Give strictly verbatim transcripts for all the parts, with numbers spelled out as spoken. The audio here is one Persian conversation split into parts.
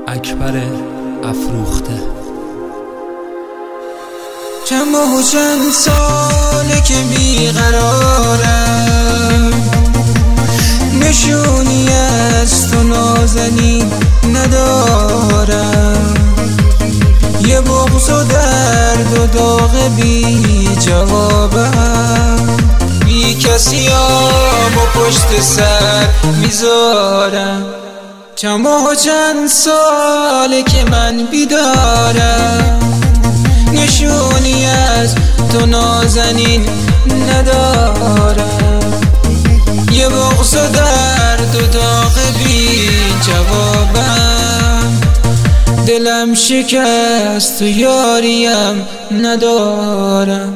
اکبر افروخته. چند ماه و چند ساله که بیقرارم، نشونی از تو نازنین ندارم. یه بغض و درد و داغ بی جوابم، بی کسیام و پشت سر میذارم. چند ماه و چند ساله که من بیدارم، نشونی از تو نازنین ندارم. یه بغض و درد و داغ بی جوابم، دلم شکست و یاریم ندارم.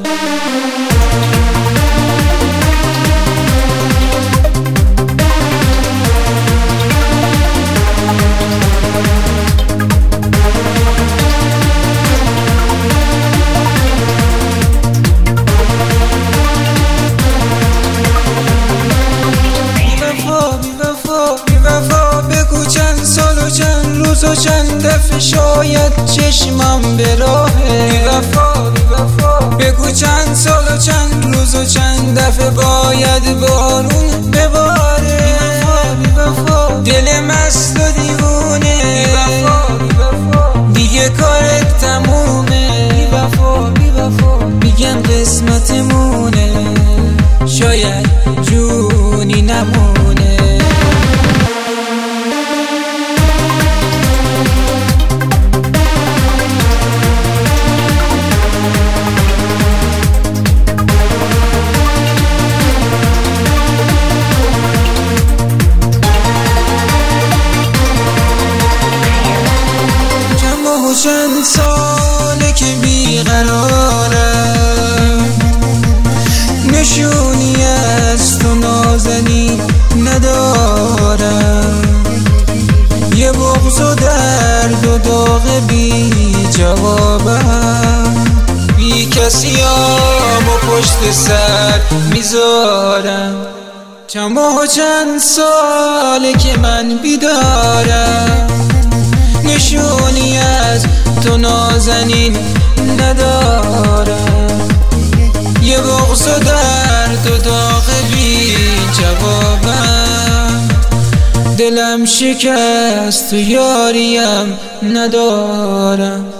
و چند دفعه شاید چشمم به راهه، بی وفا بی وفا. بگو چند سال و چند روز و چند دفعه باید بارون بباره، بی وفا. دل مست و دیوونه، بی وفا بی وفا. دیگه کارت تمومه، بی وفا بی وفا. میگن قسمتمونه، شاید جونی نمونه. چند ساله که بیقرارم، نشونی از تو نازنین ندارم. یه بغض و درد و داغ بی جوابم، بی کسیام و پشت سر میذارم. چند ماه و چند ساله که من بیدارم، نشونی از تو نازنین ندارم. یه بغض و درد و داغ بی جوابم، دلم شکست و یاریم ندارم.